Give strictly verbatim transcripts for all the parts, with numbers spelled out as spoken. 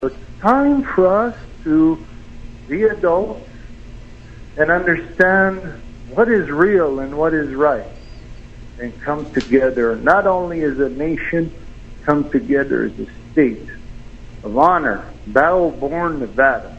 It's time for us to be adults and understand what is real and what is right, and come together, not only as a nation, come together as a state of honor, Battle-Born, Nevada.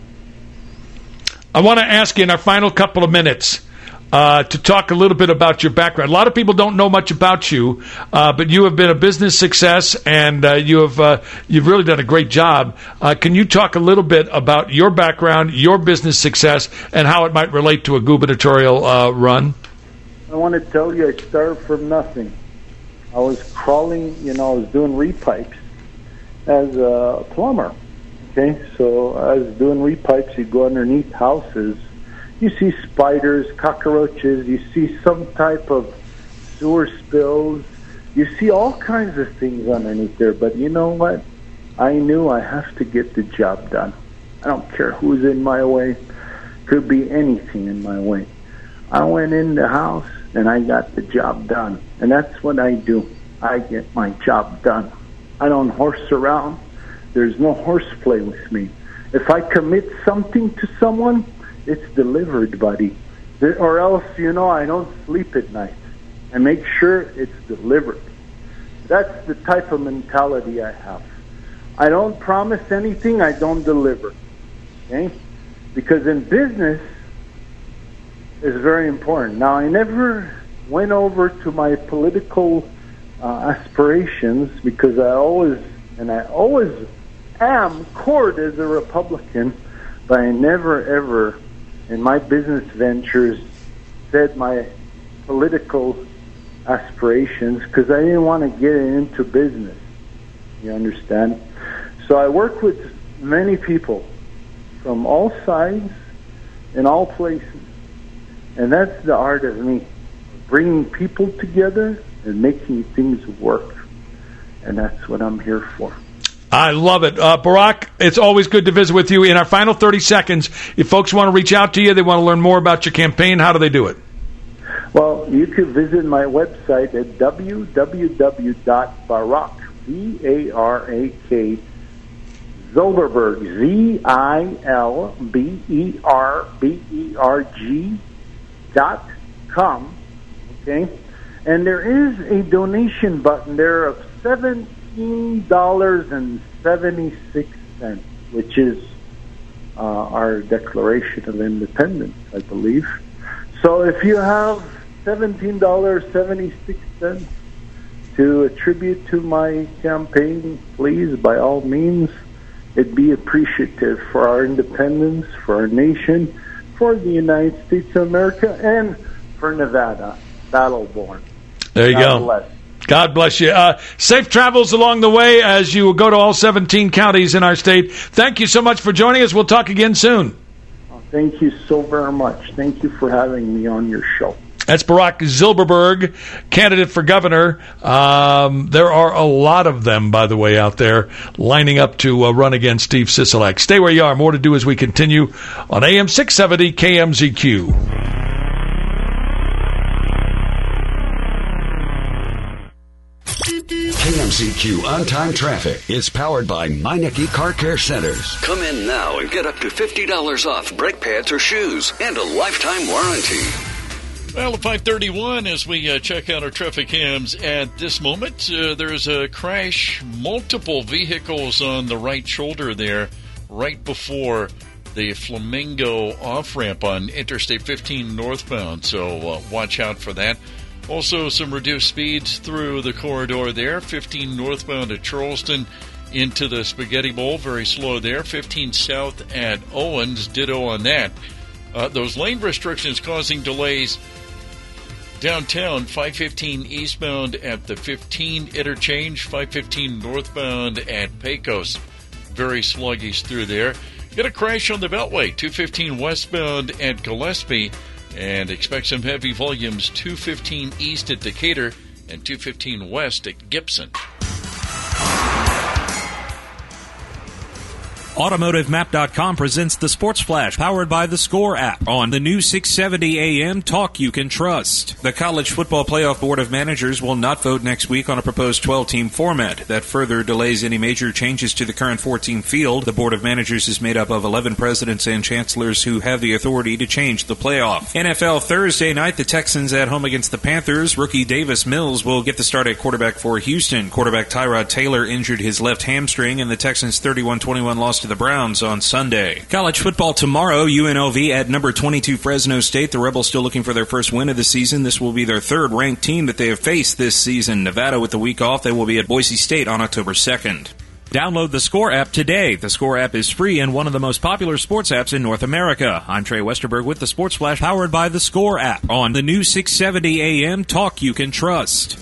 I want to ask you in our final couple of minutes uh, to talk a little bit about your background. A lot of people don't know much about you, uh, but you have been a business success, and uh, you have uh, you've really done a great job. Uh, can you talk a little bit about your background, your business success, and how it might relate to a gubernatorial uh, run? I want to tell you, I started from nothing. I was crawling, you know, I was doing repipes as a plumber. Okay, so I was doing repipes. You go underneath houses, you see spiders, cockroaches, you see some type of sewer spills, you see all kinds of things underneath there. But you know what? I knew I have to get the job done. I don't care who's in my way. Could be anything in my way. I went in the house and I got the job done. And that's what I do. I get my job done. I don't horse around. There's no horseplay with me. If I commit something to someone, it's delivered, buddy. Or else, you know, I don't sleep at night. I make sure it's delivered. That's the type of mentality I have. I don't promise anything, I don't deliver. Okay? Because in business, it's very important. Now, I never went over to my political uh, aspirations because I always, and I always am court as a Republican, but I never ever in my business ventures said my political aspirations because I didn't want to get into business. You understand? So I work with many people from all sides in all places, and that's the art of me, bringing people together and making things work, and that's what I'm here for. I love it. Uh, Barack, it's always good to visit with you. In our final thirty seconds, if folks want to reach out to you, they want to learn more about your campaign, how do they do it? Well, you can visit my website at w w w dot barack, B A R A K, Zilberberg, Z I L B E R B E R G dot com, okay? And there is a donation button there of seven dollars and seventy-six cents, which is uh, our Declaration of Independence, I believe. So if you have seventeen dollars and seventy-six cents to attribute to my campaign, please, by all means, it'd be appreciative for our independence, for our nation, for the United States of America, and for Nevada, Battle-Born. There you God go. Bless. God bless you. Uh, safe travels along the way as you go to all seventeen counties in our state. Thank you so much for joining us. We'll talk again soon. Oh, thank you so very much. Thank you for having me on your show. That's Barack Zilberberg, candidate for governor. Um, there are a lot of them, by the way, out there lining up to uh, run against Steve Sisolak. Stay where you are. More to do as we continue on A M six seventy K M Z Q. K M Z Q On-Time Traffic is powered by Meineke Car Care Centers. Come in now and get up to fifty dollars off brake pads or shoes and a lifetime warranty. Well, at five thirty-one, as we uh, check out our traffic cams at this moment, uh, there's a crash, multiple vehicles on the right shoulder there, right before the Flamingo off-ramp on Interstate fifteen northbound, so uh, watch out for that. Also, some reduced speeds through the corridor there. fifteen northbound at Charleston into the Spaghetti Bowl. Very slow there. fifteen south at Owens. Ditto on that. Uh, those lane restrictions causing delays downtown. five fifteen eastbound at the fifteen interchange. five fifteen northbound at Pecos. Very sluggish through there. Got a crash on the Beltway. two fifteen westbound at Gillespie. And expect some heavy volumes, two fifteen east at Decatur and two fifteen west at Gibson. Automotive Map dot com presents the Sports Flash, powered by the Score app on the new six seventy A M talk you can trust. The College Football Playoff Board of Managers will not vote next week on a proposed twelve-team format. That further delays any major changes to the current four-team field. The Board of Managers is made up of eleven presidents and chancellors who have the authority to change the playoff. N F L Thursday night, the Texans at home against the Panthers. Rookie Davis Mills will get the start at quarterback for Houston. Quarterback Tyrod Taylor injured his left hamstring, and the Texans' thirty-one twenty-one loss to the Browns on Sunday. College football tomorrow, U N L V at number twenty-two Fresno State. The Rebels still looking for their first win of the season. This will be their third ranked team that they have faced this season. Nevada with the week off. They will be at Boise State on October second. Download the Score app today. The Score app is free and one of the most popular sports apps in North America. I'm Trey Westerberg with the Sports Flash, powered by the Score app on the new six seventy A M talk you can trust.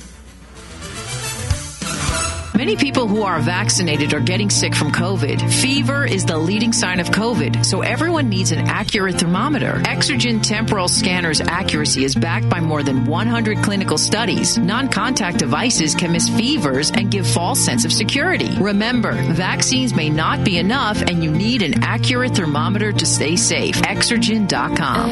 Many people who are vaccinated are getting sick from COVID. Fever is the leading sign of COVID, so everyone needs an accurate thermometer. Exergen Temporal Scanner's accuracy is backed by more than one hundred clinical studies. Non-contact devices can miss fevers and give false sense of security. Remember, vaccines may not be enough, and you need an accurate thermometer to stay safe. Exergen dot com.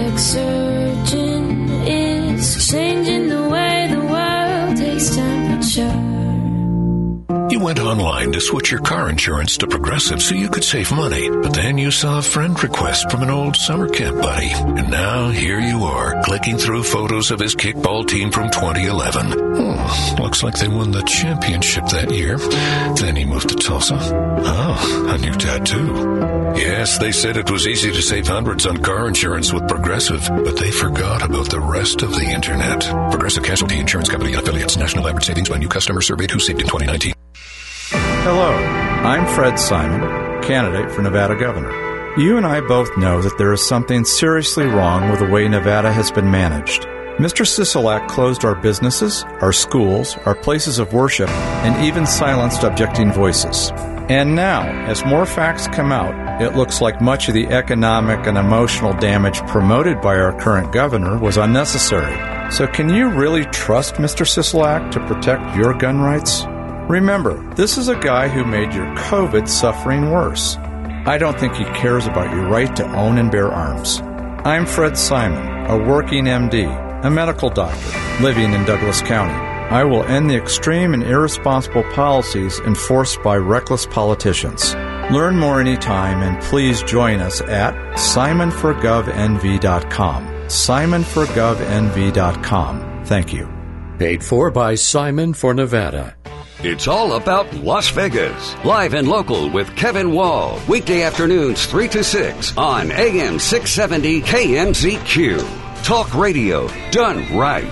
Exergen is changing the way the world takes temperature. You went online to switch your car insurance to Progressive so you could save money, but then you saw a friend request from an old summer camp buddy, and now here you are, clicking through photos of his kickball team from twenty eleven. Hmm, looks like they won the championship that year. Then he moved to Tulsa. Oh, a new tattoo. Yes, they said it was easy to save hundreds on car insurance with Progressive, but they forgot about the rest of the internet. Progressive Casualty Insurance Company and affiliates. National average savings by new customer surveyed who saved in twenty nineteen. Hello, I'm Fred Simon, candidate for Nevada governor. You and I both know that there is something seriously wrong with the way Nevada has been managed. Mister Sisolak closed our businesses, our schools, our places of worship, and even silenced objecting voices. And now, as more facts come out, it looks like much of the economic and emotional damage promoted by our current governor was unnecessary. So can you really trust Mister Sisolak to protect your gun rights? Remember, this is a guy who made your COVID suffering worse. I don't think he cares about your right to own and bear arms. I'm Fred Simon, a working M D, a medical doctor, living in Douglas County. I will end the extreme and irresponsible policies enforced by reckless politicians. Learn more anytime, and please join us at simon for gov n v dot com. simon for gov n v dot com. Thank you. Paid for by Simon for Nevada. It's all about Las Vegas. Live and local with Kevin Wall. Weekday afternoons three to six on A M six seventy K M Z Q. Talk radio done right.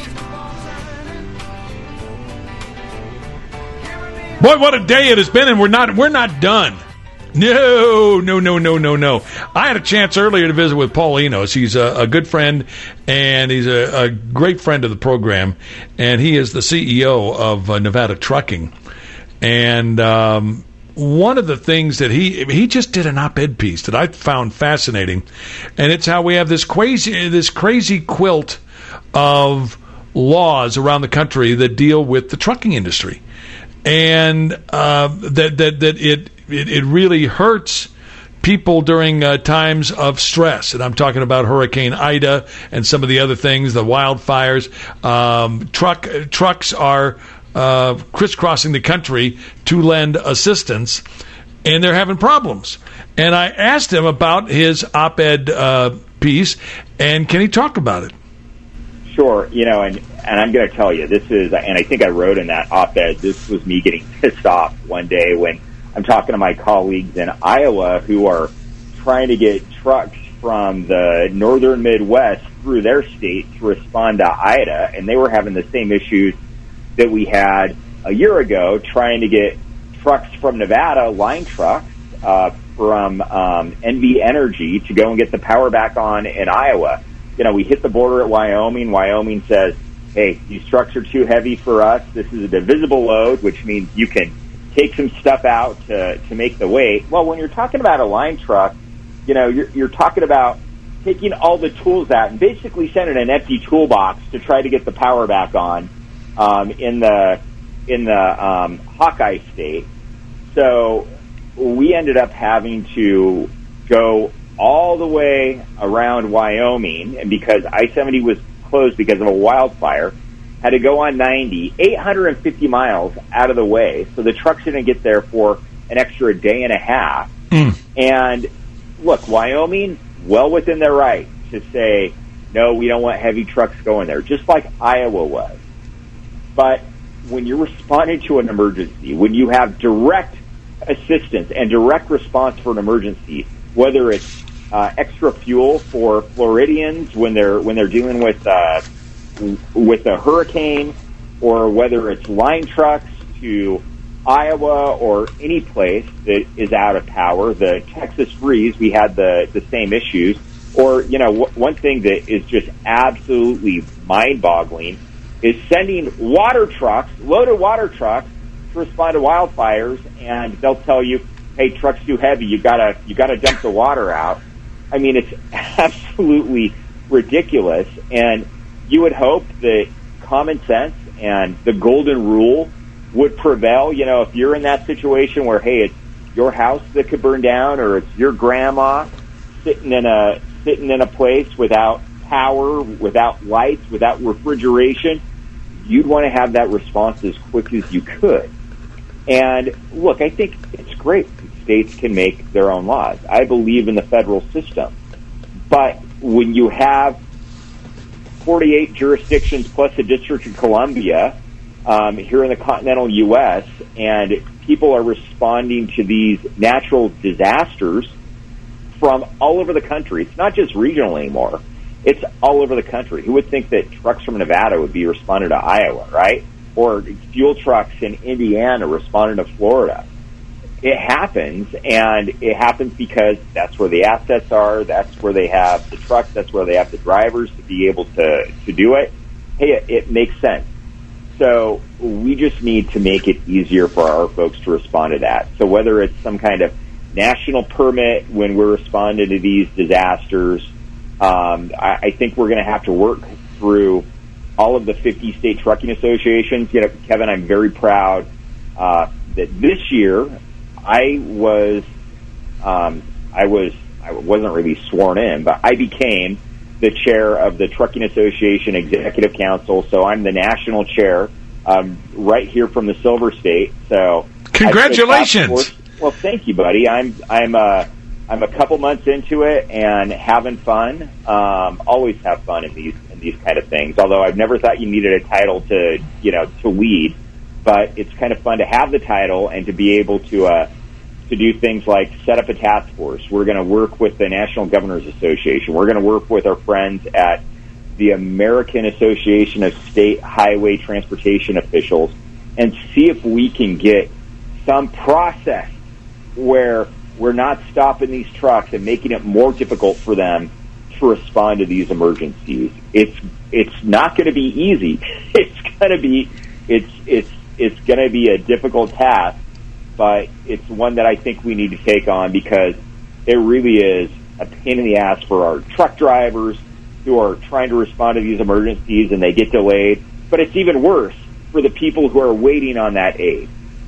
Boy, what a day it has been, and we're not we're not done. No, no, no, no, no, no. I had a chance earlier to visit with Paul Enos. He's a, a good friend, and he's a, a great friend of the program, and he is the C E O of uh, Nevada Trucking. And um, one of the things that he he just did an op-ed piece that I found fascinating, and it's how we have this crazy this crazy quilt of laws around the country that deal with the trucking industry, and uh, that that that it. It, it really hurts people during uh, times of stress. And I'm talking about Hurricane Ida and some of the other things, the wildfires. Um, truck Trucks are uh, crisscrossing the country to lend assistance, and they're having problems. And I asked him about his op-ed uh, piece, and can he talk about it? Sure. You know, and, and I'm going to tell you, this is, and I think I wrote in that op-ed, this was me getting pissed off one day when I'm talking to my colleagues in Iowa who are trying to get trucks from the northern Midwest through their state to respond to Ida, and they were having the same issues that we had a year ago trying to get trucks from Nevada, line trucks, uh, from um, N V Energy to go and get the power back on in Iowa. You know, we hit the border at Wyoming. Wyoming says, hey, these trucks are too heavy for us. This is a divisible load, which means you can take some stuff out to, to make the weight. Well, when you're talking about a line truck, you know, you're, you're talking about taking all the tools out and basically sending an empty toolbox to try to get the power back on um, in the in the um, Hawkeye state. So we ended up having to go all the way around Wyoming, and because I seventy was closed because of a wildfire, had to go on ninety, eight hundred fifty miles out of the way, so the trucks didn't get there for an extra day and a half. Mm. And look, Wyoming, well within their right to say, no, we don't want heavy trucks going there, just like Iowa was. But when you're responding to an emergency, when you have direct assistance and direct response for an emergency, whether it's uh, extra fuel for Floridians when they're when they're dealing with uh, with a hurricane, or whether it's line trucks to Iowa or any place that is out of power, the Texas freeze, we had the the same issues. Or, you know, w- one thing that is just absolutely mind-boggling is sending water trucks, loaded water trucks, to respond to wildfires, and they'll tell you, "Hey, truck's too heavy. You gotta, you gotta dump the water out." I mean, it's absolutely ridiculous. And you would hope that common sense and the golden rule would prevail. You know, if you're in that situation where, hey, it's your house that could burn down, or it's your grandma sitting in a sitting in a place without power, without lights, without refrigeration, you'd want to have that response as quick as you could. And look, I think it's great that states can make their own laws. I believe in the federal system. But when you have forty-eight jurisdictions plus the District of Columbia um, here in the continental U S, and people are responding to these natural disasters from all over the country. It's not just regional anymore. It's all over the country. Who would think that trucks from Nevada would be responding to Iowa, right? Or fuel trucks in Indiana responding to Florida. It happens, and it happens because that's where the assets are, that's where they have the trucks, that's where they have the drivers to be able to, to do it. Hey, it, it makes sense. So we just need to make it easier for our folks to respond to that. So whether it's some kind of national permit when we're responding to these disasters, um, I, I think we're going to have to work through all of the fifty state trucking associations. You know, Kevin, I'm very proud uh, that this year I was um, I was I wasn't really sworn in, but I became the chair of the Trucking Association Executive Council. So I'm the national chair, um, right here from the Silver State. So congratulations. Well, thank you, buddy. I'm I'm uh, I'm a couple months into it and having fun. Um, always have fun in these in these kind of things. Although I've never thought you needed a title to you know to lead, but it's kind of fun to have the title and to be able to uh, to do things like set up a task force. We're going to work with the National Governors Association. We're going to work with our friends at the American Association of State Highway Transportation Officials and see if we can get some process where we're not stopping these trucks and making it more difficult for them to respond to these emergencies. It's it's not going to be easy. It's going to be it's it's it's going to be a difficult task, but it's one that I think we need to take on because it really is a pain in the ass for our truck drivers who are trying to respond to these emergencies and they get delayed. But it's even worse for the people who are waiting on that aid.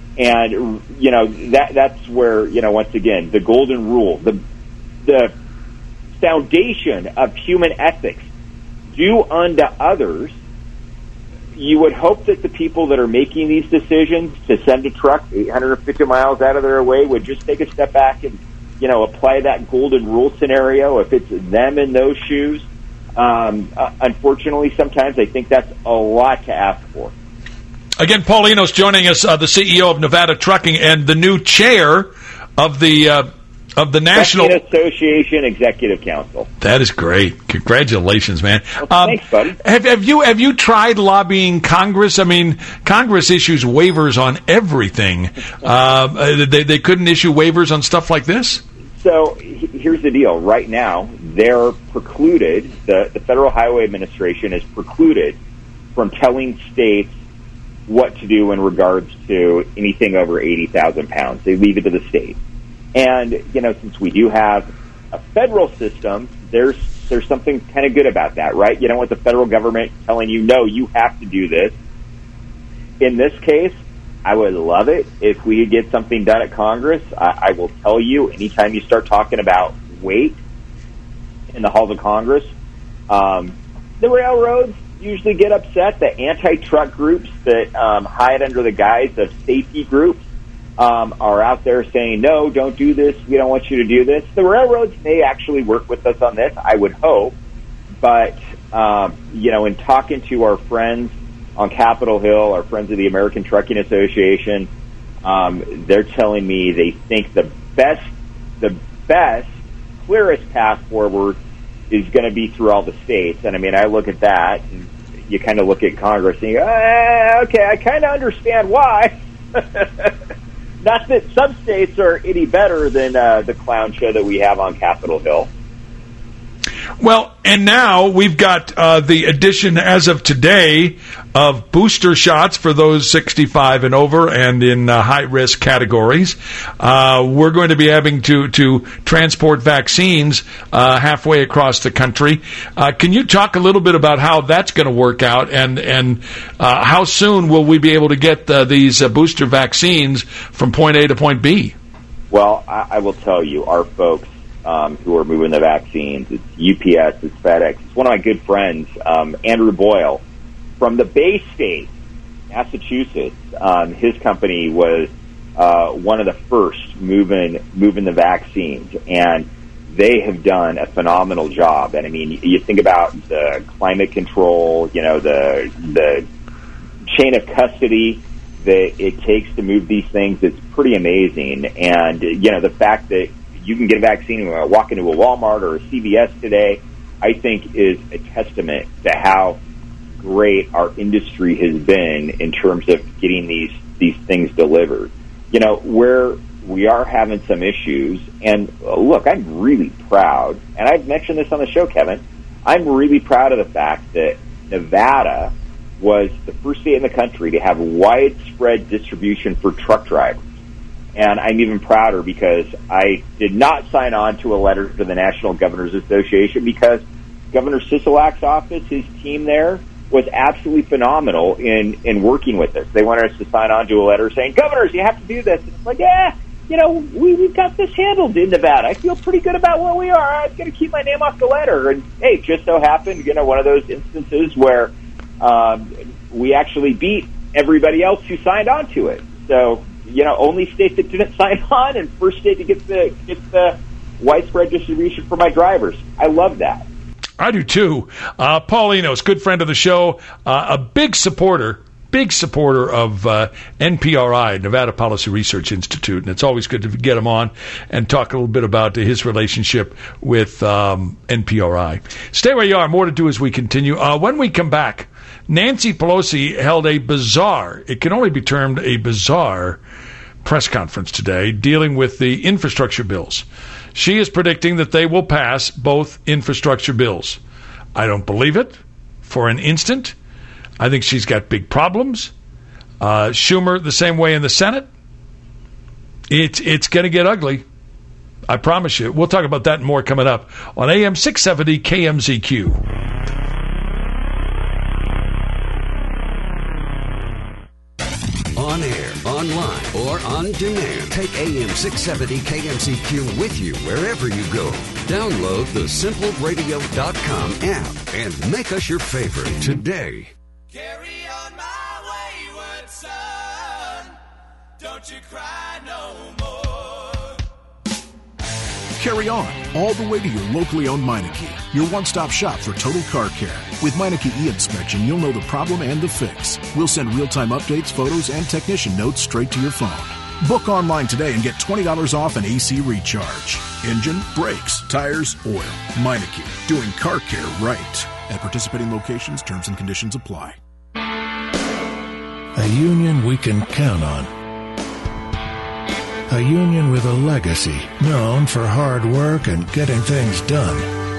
And, you know, that that's where, you know, once again, the golden rule, the the foundation of human ethics, do unto others. You would hope that the people that are making these decisions to send a truck eight hundred fifty miles out of their way would just take a step back and, you know, apply that golden rule scenario if it's them in those shoes. Um, uh, unfortunately, sometimes I think that's a lot to ask for. Again, Paul Enos joining us, uh, the C E O of Nevada Trucking and the new chair of the uh, of the National Trucking Association Executive Council. That is great. Congratulations, man. Well, um, thanks, buddy. Have, have you have you tried lobbying Congress? I mean, Congress issues waivers on everything. Uh, they they couldn't issue waivers on stuff like this. So here's the deal. Right now, they're precluded. The the Federal Highway Administration is precluded from telling states what to do in regards to anything over eighty thousand pounds. They leave it to the state. And, you know, since we do have a federal system, there's there's something kind of good about that, right? You don't want the federal government telling you, no, you have to do this. In this case, I would love it if we could get something done at Congress. I, I will tell you, anytime you start talking about weight in the halls of Congress, um, the railroads usually get upset. The anti-truck groups that um, hide under the guise of safety groups um, are out there saying, no, don't do this. We don't want you to do this. The railroads may actually work with us on this, I would hope. But, um, you know, in talking to our friends on Capitol Hill, our friends of the American Trucking Association, um, they're telling me they think the best, the best, clearest path forward is going to be through all the states. And I mean, I look at that, and you kind of look at Congress and you go, ah, okay, I kind of understand why. Not that some states are any better than uh, the clown show that we have on Capitol Hill. Well, and now we've got uh, the addition as of today of booster shots for those sixty-five and over and in uh, high-risk categories. Uh, we're going to be having to, to transport vaccines uh, halfway across the country. Uh, can you talk a little bit about how that's going to work out, and, and uh, how soon will we be able to get uh, these uh, booster vaccines from point A to point B? Well, I, I will tell you, our folks Um, who are moving the vaccines. It's U P S, it's FedEx. It's one of my good friends, um, Andrew Boyle, from the Bay State, Massachusetts. Um, his company was uh, one of the first moving moving the vaccines, and they have done a phenomenal job. And I mean, you think about the climate control, you know, the the chain of custody that it takes to move these things. It's pretty amazing. And you know, the fact that you can get a vaccine when you walk into a Walmart or a C V S today, I think is a testament to how great our industry has been in terms of getting these, these things delivered. You know, where we are having some issues, and uh, look, I'm really proud, and I've mentioned this on the show, Kevin, I'm really proud of the fact that Nevada was the first state in the country to have widespread distribution for truck drivers. And I'm even prouder because I did not sign on to a letter to the National Governors Association because Governor Sisolak's office, his team there, was absolutely phenomenal in, in working with us. They wanted us to sign on to a letter saying, governors, you have to do this. And it's like, yeah, you know, we, we've got this handled in Nevada. I feel pretty good about where we are. I'm going to keep my name off the letter. And, hey, just so happened, you know, one of those instances where um, we actually beat everybody else who signed on to it. So, you know, only state that didn't sign on and first state to get the get the widespread distribution for my drivers. I love that. I do too. Uh, Paul Enos, good friend of the show, uh, a big supporter, big supporter of uh, N P R I, Nevada Policy Research Institute, and it's always good to get him on and talk a little bit about his relationship with um, N P R I. Stay where you are. More to do as we continue. Uh, when we come back, Nancy Pelosi held a bizarre, it can only be termed a bizarre, press conference today dealing with the infrastructure bills. She is predicting that they will pass both infrastructure bills. I don't believe it for an instant. I think she's got big problems. Uh, Schumer, the same way in the Senate. It's, it's going to get ugly. I promise you. We'll talk about that and more coming up on A M six seventy K M Z Q. On air, online, or on demand. Take A M six seventy K M Z Q with you wherever you go. Download the simple radio dot com app and make us your favorite today. Carry on my wayward son. Don't you cry no more. Carry on all the way to your locally owned Meineke, your one-stop shop for total car care. With Meineke e-inspection, you'll know the problem and the fix. We'll send real-time updates, photos, and technician notes straight to your phone. Book online today and get twenty dollars off an A C recharge. Engine, brakes, tires, oil. Meineke, doing car care right. At participating locations, terms and conditions apply. A union we can count on. A union with a legacy, known for hard work and getting things done.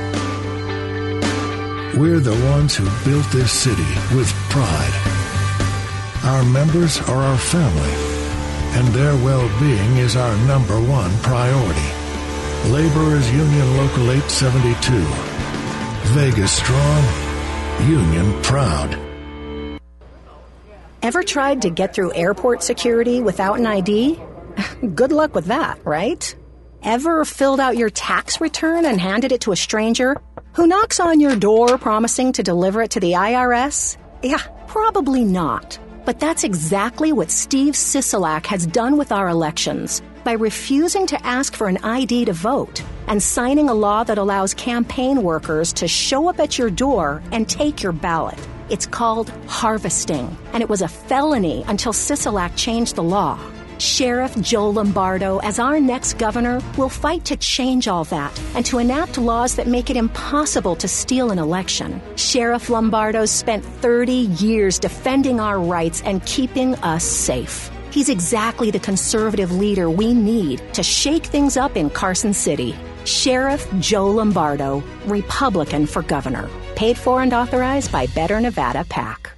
We're the ones who built this city with pride. Our members are our family, and their well-being is our number one priority. Laborers Union Local eight seventy-two. Vegas strong, union proud. Ever tried to get through airport security without an I D? Good luck with that, right? Ever filled out your tax return and handed it to a stranger who knocks on your door promising to deliver it to the I R S? Yeah, probably not. But that's exactly what Steve Sisolak has done with our elections by refusing to ask for an I D to vote and signing a law that allows campaign workers to show up at your door and take your ballot. It's called harvesting, and it was a felony until Sisolak changed the law. Sheriff Joe Lombardo, as our next governor, will fight to change all that and to enact laws that make it impossible to steal an election. Sheriff Lombardo spent thirty years defending our rights and keeping us safe. He's exactly the conservative leader we need to shake things up in Carson City. Sheriff Joe Lombardo, Republican for governor. Paid for and authorized by Better Nevada PAC.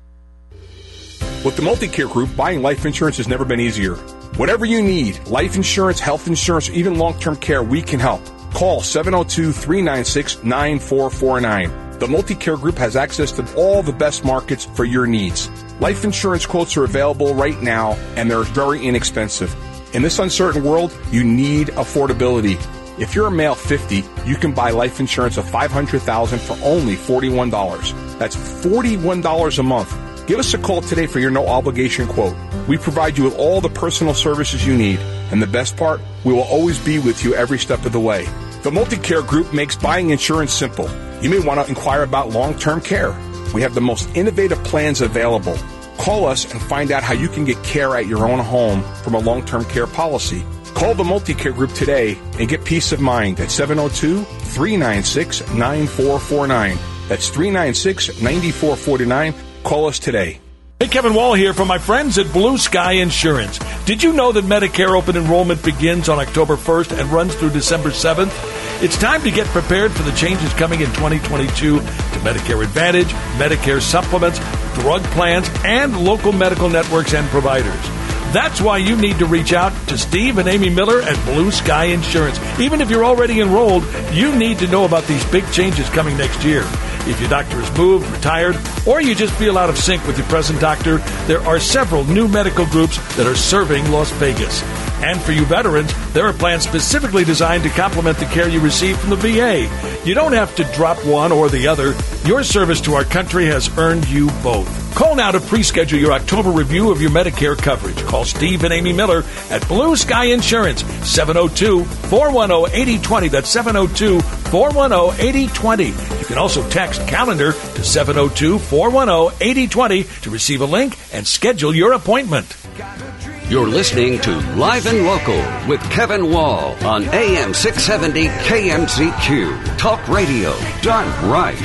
With the Multi-Care Group, buying life insurance has never been easier. Whatever you need, life insurance, health insurance, or even long-term care, we can help. Call seven oh two, three nine six, nine four four nine. The Multi-Care Group has access to all the best markets for your needs. Life insurance quotes are available right now, and they're very inexpensive. In this uncertain world, you need affordability. If you're a male fifty, you can buy life insurance of five hundred thousand dollars for only forty-one dollars. That's forty-one dollars a month. Give us a call today for your no-obligation quote. We provide you with all the personal services you need. And the best part, we will always be with you every step of the way. The Multi-Care Group makes buying insurance simple. You may want to inquire about long-term care. We have the most innovative plans available. Call us and find out how you can get care at your own home from a long-term care policy. Call the Multi-Care Group today and get peace of mind at seven oh two, three nine six, nine four four nine. That's three nine six, nine four four nine. Call us today. Hey, Kevin Wall here from my friends at Blue Sky Insurance. Did you know that Medicare open enrollment begins on October first and runs through December seventh? It's time to get prepared for the changes coming in twenty twenty-two to Medicare Advantage, Medicare supplements, drug plans, and local medical networks and providers. That's why you need to reach out to Steve and Amy Miller at Blue Sky Insurance. Even if you're already enrolled, you need to know about these big changes coming next year. If your doctor has moved, retired, or you just feel out of sync with your present doctor, there are several new medical groups that are serving Las Vegas. And for you veterans, there are plans specifically designed to complement the care you receive from the V A. You don't have to drop one or the other. Your service to our country has earned you both. Call now to pre-schedule your October review of your Medicare coverage. Call Steve and Amy Miller at Blue Sky Insurance, seven oh two, four one oh, eight oh two oh. That's seven oh two, four one oh, eight oh two oh. You can also text calendar to seven oh two, four one oh, eight oh two oh to receive a link and schedule your appointment. You're listening to Live and Local with Kevin Wall on A M six seventy K M Z Q. Talk radio done right.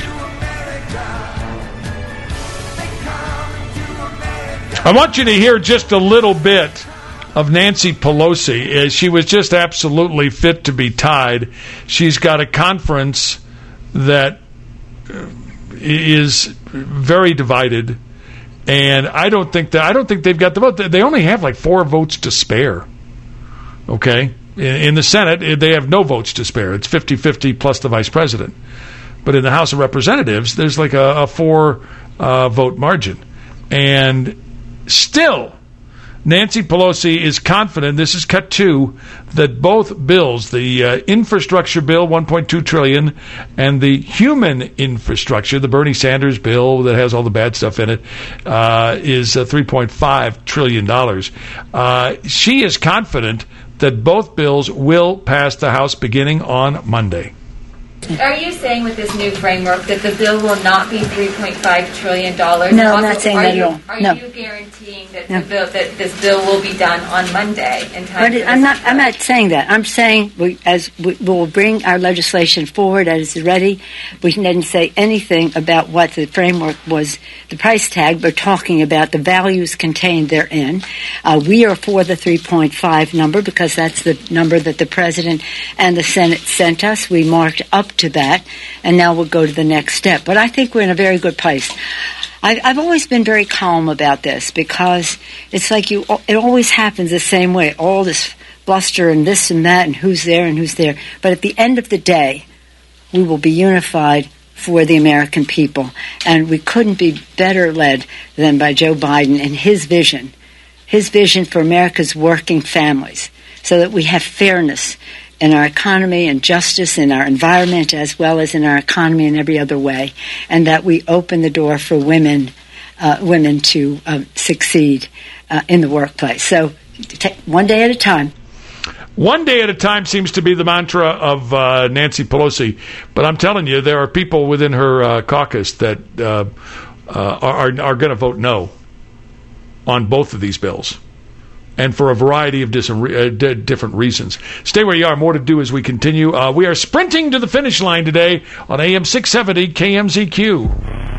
I want you to hear just a little bit of Nancy Pelosi. She was just absolutely fit to be tied. She's got a conference that is very divided, and I don't think that I don't think they've got the vote. They only have like four votes to spare. Okay, in the Senate, they have no votes to spare. It's fifty-fifty plus the vice president. But in the House of Representatives, there's like a, a four uh, vote margin, and still, Nancy Pelosi is confident, this is cut two, that both bills, the uh, infrastructure bill, one point two trillion dollars, and the human infrastructure, the Bernie Sanders bill that has all the bad stuff in it, uh, is uh, three point five trillion dollars. Uh, she is confident that both bills will pass the House beginning on Monday. Are you saying with this new framework that the bill will not be three point five trillion dollars? No, I'm not saying that at all. Are No. you guaranteeing that the bill that this bill will be done on Monday in time? But it, for I'm this not. vote? I'm not saying that. I'm saying we, as we will bring our legislation forward as it's ready. We didn't say anything about what the framework was, the price tag. We're talking about the values contained therein. Uh, we are for the three point five number because that's the number that the president and the Senate sent us. We marked up to that, and now we'll go to the next step. But I think we're in a very good place. I, I've always been very calm about this because it's like you. It always happens the same way. All this bluster and this and that and who's there and who's there. But at the end of the day, we will be unified for the American people. And we couldn't be better led than by Joe Biden and his vision, his vision for America's working families, so that we have fairness in our economy and justice in our environment as well as in our economy in every other way, and that we open the door for women uh, women to uh, succeed uh, in the workplace. So take one day at a time. One day at a time seems to be the mantra of uh, Nancy Pelosi, but I'm telling you, there are people within her uh, caucus that uh, uh, are, are going to vote no on both of these bills, and for a variety of different, uh, d- different reasons. Stay where you are. More to do as we continue. Uh, we are sprinting to the finish line today on A M six seventy K M Z Q.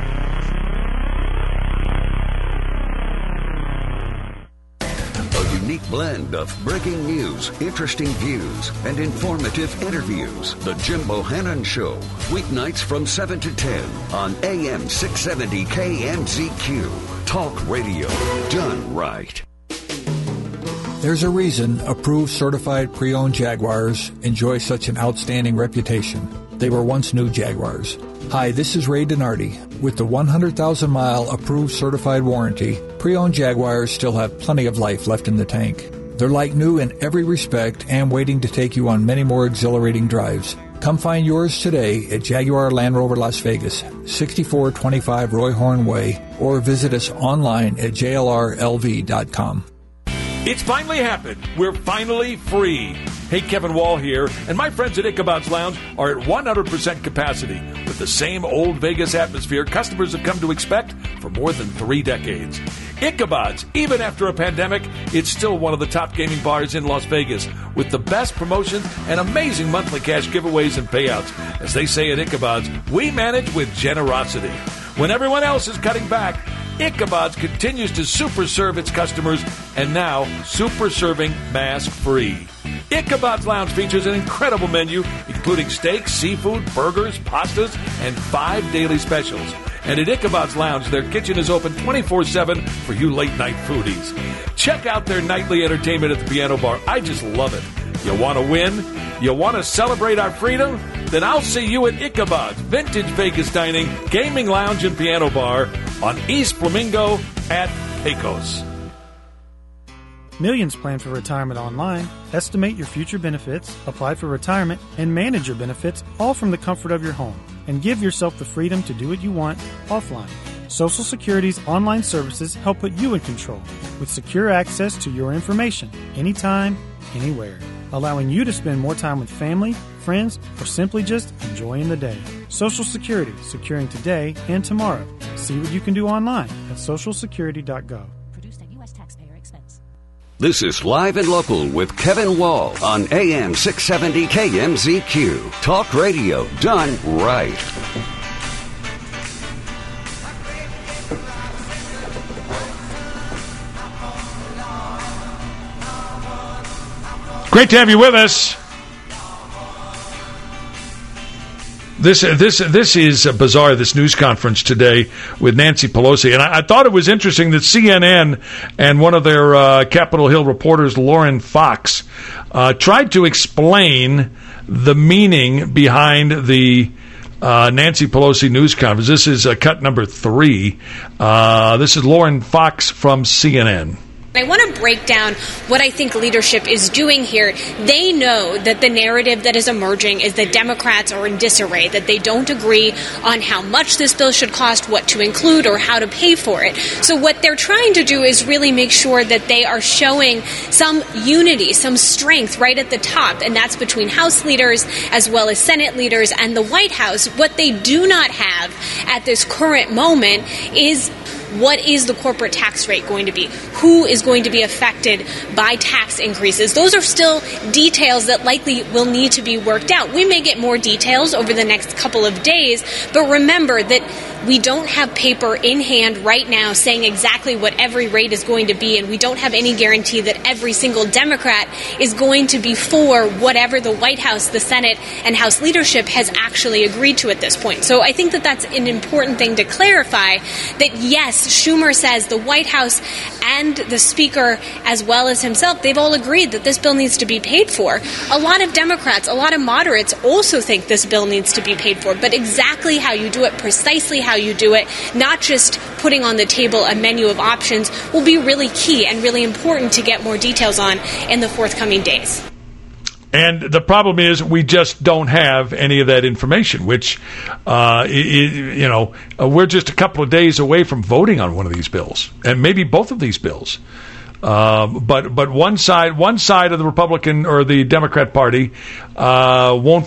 Unique blend of breaking news, interesting views, and informative interviews. The Jim Bohannon Show, weeknights from seven to ten on A M six seventy K M Z Q. Talk radio done right. There's a reason approved certified pre-owned Jaguars enjoy such an outstanding reputation. They were once new Jaguars. Hi, this is Ray Donardi. With the one hundred thousand mile approved certified warranty, pre-owned Jaguars still have plenty of life left in the tank. They're like new in every respect and waiting to take you on many more exhilarating drives. Come find yours today at Jaguar Land Rover Las Vegas, sixty-four twenty-five Roy Horn Way, or visit us online at J L R L V dot com. It's finally happened. We're finally free. Hey, Kevin Wall here, and my friends at Ichabod's Lounge are at one hundred percent capacity with the same old Vegas atmosphere customers have come to expect for more than three decades. Ichabod's, even after a pandemic, it's still one of the top gaming bars in Las Vegas with the best promotions and amazing monthly cash giveaways and payouts. As they say at Ichabod's, we manage with generosity. When everyone else is cutting back, Ichabod's continues to super serve its customers, and now super serving mask free. Ichabod's Lounge features an incredible menu, including steaks, seafood, burgers, pastas, and five daily specials. And at Ichabod's Lounge, their kitchen is open twenty-four seven for you late-night foodies. Check out their nightly entertainment at the Piano Bar. I just love it. You want to win? You want to celebrate our freedom? Then I'll see you at Ichabod's Vintage Vegas Dining, Gaming Lounge, and Piano Bar on East Flamingo at Pecos. Millions plan for retirement online. Estimate your future benefits, apply for retirement, and manage your benefits all from the comfort of your home. And give yourself the freedom to do what you want offline. Social Security's online services help put you in control with secure access to your information anytime, anywhere, allowing you to spend more time with family, friends, or simply just enjoying the day. Social Security, securing today and tomorrow. See what you can do online at social security dot gov. Produced at U S taxpayer expense. This is Live and Local with Kevin Wall on A M six seventy K M Z Q. Talk radio done right. Great to have you with us. This this this is bizarre, this news conference today with Nancy Pelosi. And I, I thought it was interesting that C N N and one of their uh, Capitol Hill reporters, Lauren Fox, uh, tried to explain the meaning behind the uh, Nancy Pelosi news conference. This is uh, cut number three. Uh, this is Lauren Fox from C N N. I want to break down what I think leadership is doing here. They know that the narrative that is emerging is that Democrats are in disarray, that they don't agree on how much this bill should cost, what to include, or how to pay for it. So what they're trying to do is really make sure that they are showing some unity, some strength right at the top, and that's between House leaders as well as Senate leaders and the White House. What they do not have at this current moment is what is the corporate tax rate going to be? Who is going to be affected by tax increases? Those are still details that likely will need to be worked out. We may get more details over the next couple of days, but remember that we don't have paper in hand right now saying exactly what every rate is going to be, and we don't have any guarantee that every single Democrat is going to be for whatever the White House, the Senate, and House leadership has actually agreed to at this point. So I think that that's an important thing to clarify, that yes, as Schumer says, the White House and the Speaker, as well as himself, they've all agreed that this bill needs to be paid for. A lot of Democrats, a lot of moderates also think this bill needs to be paid for, but exactly how you do it, precisely how you do it, not just putting on the table a menu of options, will be really key and really important to get more details on in the forthcoming days. And the problem is we just don't have any of that information, which, uh, i- i- you know, uh, we're just a couple of days away from voting on one of these bills, and maybe both of these bills. Um, but but one side one side of the Republican or the Democrat Party uh, won't